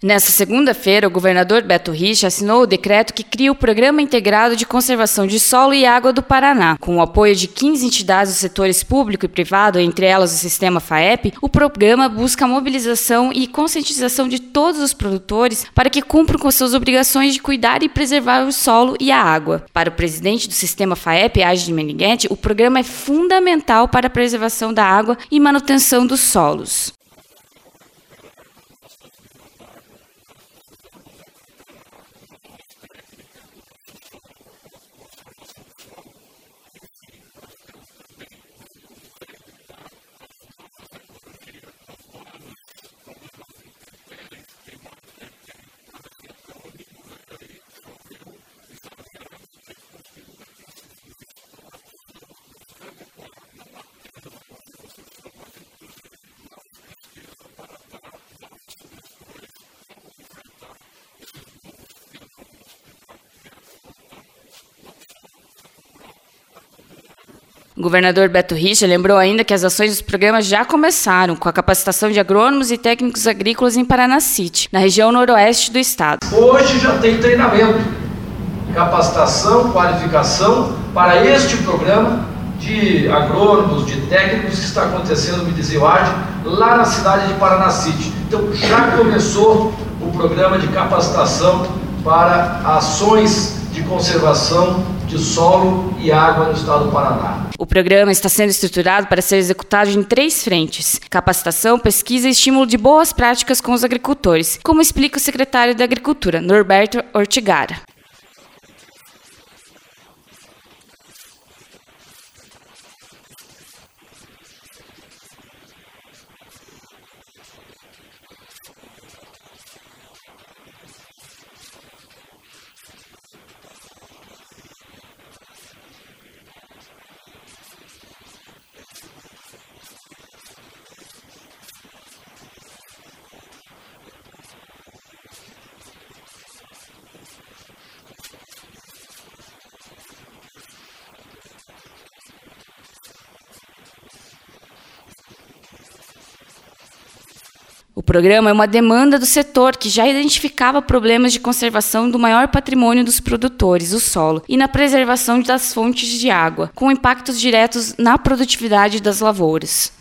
Nesta segunda-feira, o governador Beto Richa assinou o decreto que cria o Programa Integrado de Conservação de Solo e Água do Paraná. Com o apoio de 15 entidades dos setores público e privado, entre elas o Sistema FAEP, o programa busca a mobilização e conscientização de todos os produtores para que cumpram com suas obrigações de cuidar e preservar o solo e a água. Para o presidente do Sistema FAEP, Age de Meneghetti, o programa é fundamental para a preservação da água e manutenção dos solos. O governador Beto Richa lembrou ainda que as ações dos programas já começaram, com a capacitação de agrônomos e técnicos agrícolas em Paranacite, na região noroeste do estado. Hoje já tem treinamento, capacitação, qualificação para este programa de agrônomos, de técnicos que está acontecendo no Midizioade, lá na cidade de Paranacite. Então já começou o programa de capacitação para ações de conservação de solo e água no estado do Paraná. O programa está sendo estruturado para ser executado em 3 frentes: capacitação, pesquisa e estímulo de boas práticas com os agricultores, como explica o secretário da Agricultura, Norberto Ortigara. O programa é uma demanda do setor que já identificava problemas de conservação do maior patrimônio dos produtores, o solo, e na preservação das fontes de água, com impactos diretos na produtividade das lavouras.